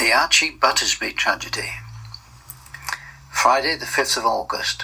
The Archie Buttersby tragedy. Friday the 5th of August.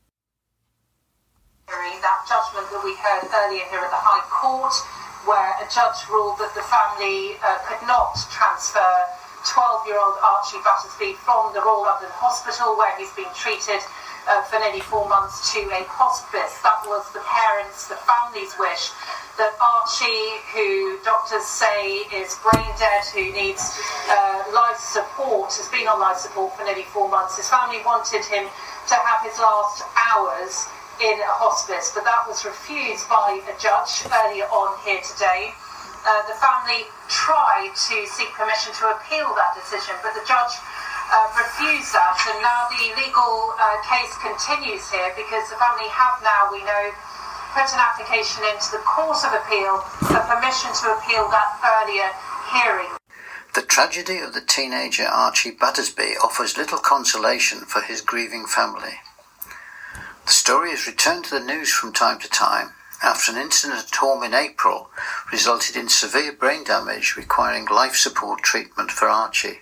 That judgment that we heard earlier here at the High Court, where a judge ruled that the family could not transfer 12-year-old Archie Buttersby from the Royal London Hospital, where he's been treated for nearly 4 months, to a hospice. That was the parents', the family's wish, that Archie, who doctors say is brain dead, who needs life support, has been on life support for nearly 4 months. His family wanted him to have his last hours in a hospice, but that was refused by a judge earlier on here today. The family tried to seek permission to appeal that decision, but the judge refused that, and now the legal case continues here because the family have now, we know, put an application into the Court of Appeal for permission to appeal that earlier hearing. The tragedy of the teenager Archie Buttersby offers little consolation for his grieving family. The story has returned to the news from time to time after an incident at home in April resulted in severe brain damage requiring life support treatment for Archie.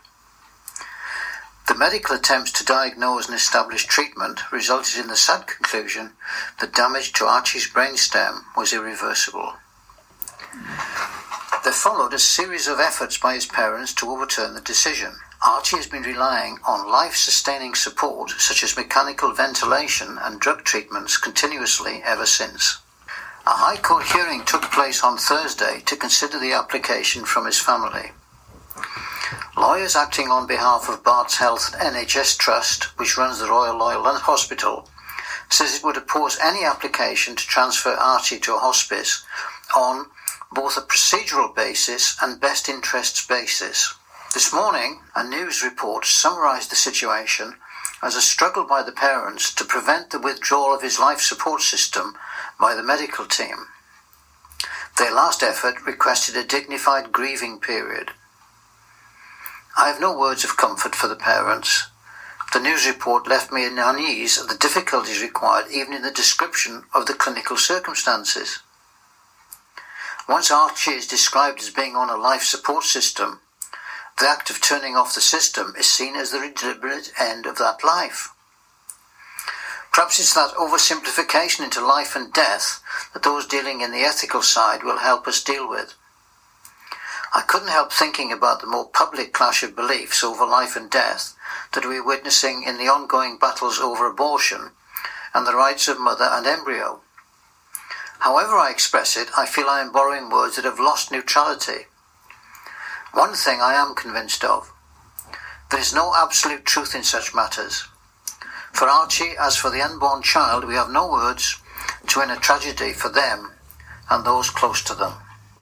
The medical attempts to diagnose and establish treatment resulted in the sad conclusion that damage to Archie's brainstem was irreversible. There followed a series of efforts by his parents to overturn the decision. Archie has been relying on life-sustaining support such as mechanical ventilation and drug treatments continuously ever since. A High Court hearing took place on Thursday to consider the application from his family. Lawyers acting on behalf of Barts Health NHS Trust, which runs the Royal London Hospital, says it would oppose any application to transfer Archie to a hospice on both a procedural basis and best interests basis. This morning, a news report summarised the situation as a struggle by the parents to prevent the withdrawal of his life support system by the medical team. Their last effort requested a dignified grieving period. I have no words of comfort for the parents. The news report left me unease at the difficulties required even in the description of the clinical circumstances. Once Archie is described as being on a life support system, the act of turning off the system is seen as the deliberate end of that life. Perhaps it's that oversimplification into life and death that those dealing in the ethical side will help us deal with. I couldn't help thinking about the more public clash of beliefs over life and death that we're witnessing in the ongoing battles over abortion and the rights of mother and embryo. However I express it, I feel I am borrowing words that have lost neutrality. One thing I am convinced of: there is no absolute truth in such matters. For Archie, as for the unborn child, we have no words to end a tragedy for them and those close to them.